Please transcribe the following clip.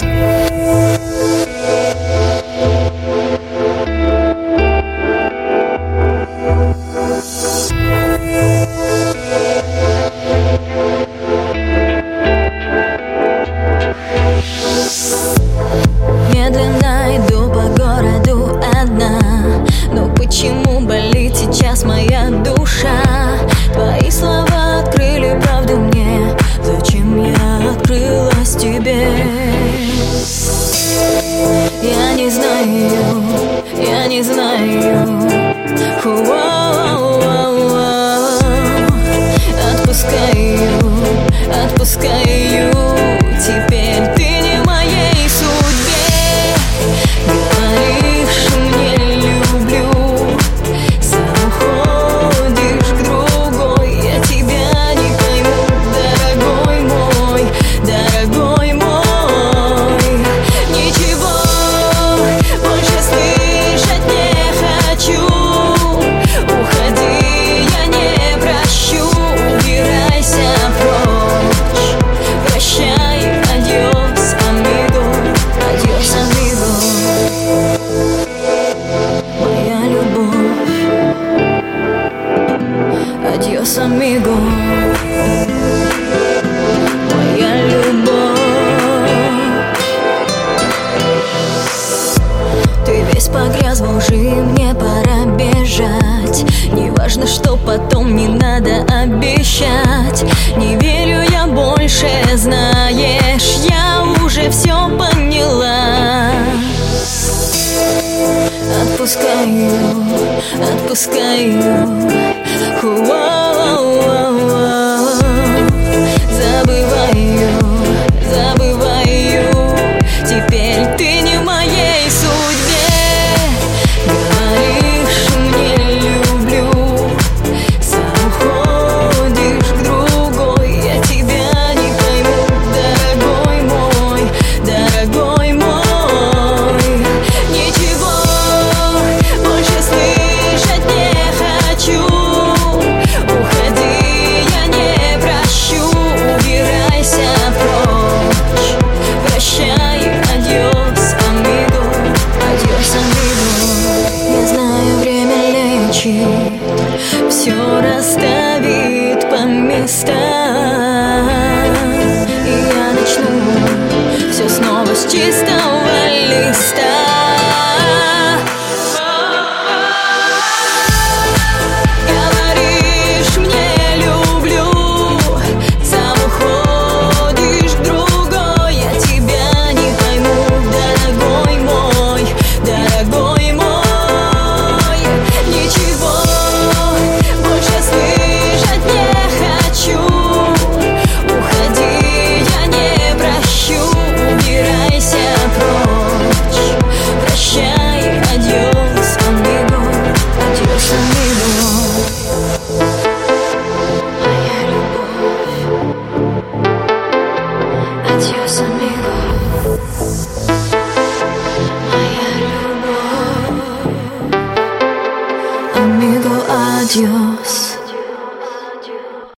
Медленно иду по городу одна, но почему болит сейчас моя душа? Твои слова открыли правду мне, зачем я открылась тебе? Я не знаю, я не знаю. Отпускаю, отпускаю. Теперь ты не в моей судьбе. Говоришь мне люблю, сам уходишь к другой. Я тебя не пойму, дорогой мой, дорогой мой. Ничего больше слышать не хочу. Уходи, я не прощу. Убирайся прочь, прощай, адьос, амиго, адьос, амиго. Моя любовь, адьос, амиго. Моя любовь. Ты весь погряз во лжи, мне пора бежать. Неважно, что потом, не надо обещать. Не верю я больше, знаешь, я уже все поняла. Отпускаю, отпускаю. Забываю, забываю. Теперь ты не в моей судьбе. Говоришь мне люблю, сам уходишь к другой. Я тебя не пойму, дорогой мой, дорогой мой. Ничего больше слышать не хочу. Уходи, я не прощу. Убирайся прочь, прощай, адьос, амиго, адьос, амиго. Я знаю, время лечит, все расставит по местам. И я начну все снова с чистого листа. Говоришь мне люблю, сам уходишь к другой. Я тебя не пойму, дорогой мой, дорогой мой. Ничего больше слышать не хочу. Уходи, я не прощу. Убирайся прочь, прощай, адьос, амиго, адьос, амиго. Моя любовь, адьос, амиго. Моя любовь, амиго, адьос.